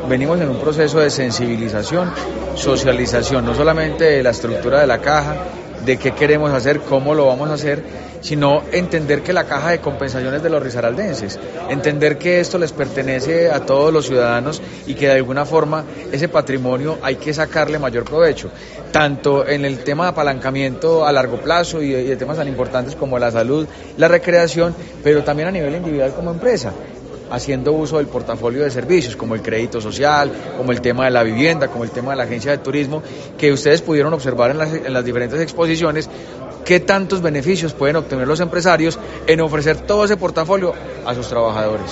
venimos en un proceso de sensibilización, socialización, no solamente de la estructura de la caja, de qué queremos hacer, cómo lo vamos a hacer, sino entender que la caja de compensación es de los risaraldenses, entender que esto les pertenece a todos los ciudadanos y que de alguna forma ese patrimonio hay que sacarle mayor provecho, tanto en el tema de apalancamiento a largo plazo y de temas tan importantes como la salud, la recreación, pero también a nivel individual como empresa, haciendo uso del portafolio de servicios, como el crédito social, como el tema de la vivienda, como el tema de la agencia de turismo, que ustedes pudieron observar en las diferentes exposiciones, qué tantos beneficios pueden obtener los empresarios en ofrecer todo ese portafolio a sus trabajadores.